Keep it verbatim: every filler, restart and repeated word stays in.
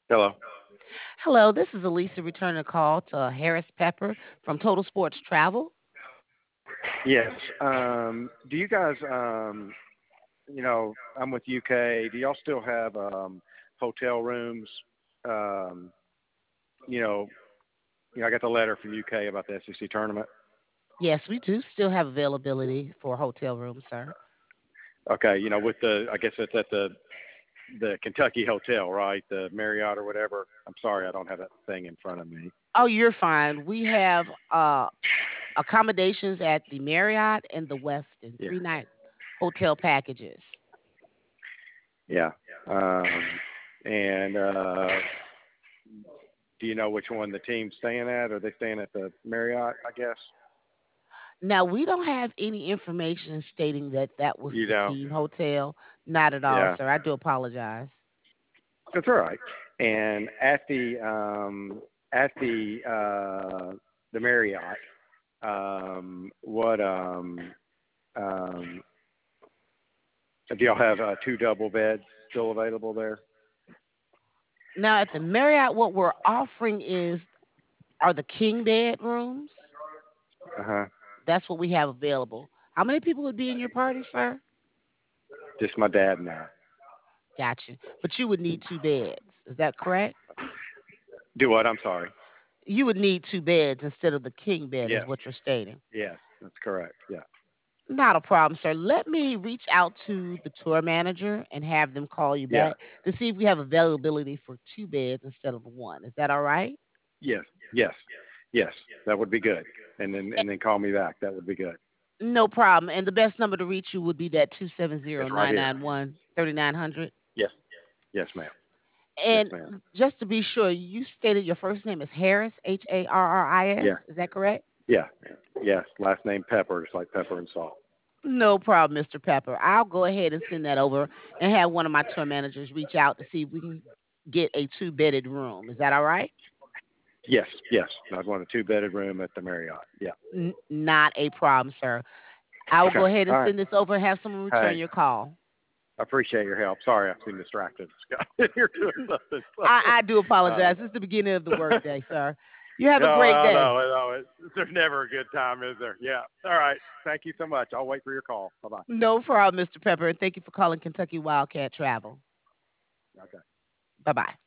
Hello. Hello, this is Elisa returning a call to Harris Pepper from Total Sports Travel. Yes. Um, do you guys, um, you know, I'm with U K. Do y'all still have um, hotel rooms? Um, you know, you know, I got the letter from U K about the S E C tournament. Yes, we do still have availability for hotel rooms, sir. Okay. You know, with the, I guess it's at the the Kentucky Hotel, right? The Marriott or whatever. I'm sorry, I don't have that thing in front of me. Oh, you're fine. We have uh, accommodations at the Marriott and the Westin, Yeah. three night hotel packages. Yeah. Um, and uh, do you know which one the team's staying at? Are they staying at the Marriott? I guess. Now, we don't have any information stating that that was You the know. team hotel. Not at all, Yeah. sir. I do apologize. That's all right. And at the um, at the uh, the Marriott, um, what um, um, do y'all have uh, two double beds still available there? Now, at the Marriott, what we're offering is are the king bedrooms. Uh huh. That's what we have available. How many people would be in your party, sir? Just my dad and I. Gotcha. But you would need two beds. Is that correct? Do what? I'm sorry. You would need two beds instead of the king bed, is Yes. what you're stating. Yes, that's correct. Yeah. Not a problem, sir. Let me reach out to the tour manager and have them call you Yeah. back to see if we have availability for two beds instead of one. Is that all right? Yes. Yes. Yes. That would be good. And then and then call me back. That would be good. No problem. And the best number to reach you would be that two seven zero It's right nine here. nine one three nine zero zero. Yes. Yes, ma'am. Yes, And ma'am. just to be sure, you stated your first name is Harris, H A R R I S. Yeah. Is that correct? Yeah. Yes. Last name Pepper, just like pepper and salt. No problem, mister Pepper. I'll go ahead and send that over and have one of my tour managers reach out to see if we can get a two bedded room. Is that all right? Yes, yes. I'd want a two bedded room at the Marriott. Yeah. N- not a problem, sir. I will Okay. go ahead and All right. send this over and have someone return Hey, your call. I appreciate your help. Sorry, I've been distracted. Scott, you're doing something. I, So, I do uh, apologize. It's the beginning of the workday, sir. You have no, a great I day. know. I know. It, there's never a good time, is there? Yeah. All right. Thank you so much. I'll wait for your call. Bye bye. No problem, mister Pepper, and thank you for calling Kentucky Wildcat Travel. Okay. Bye bye.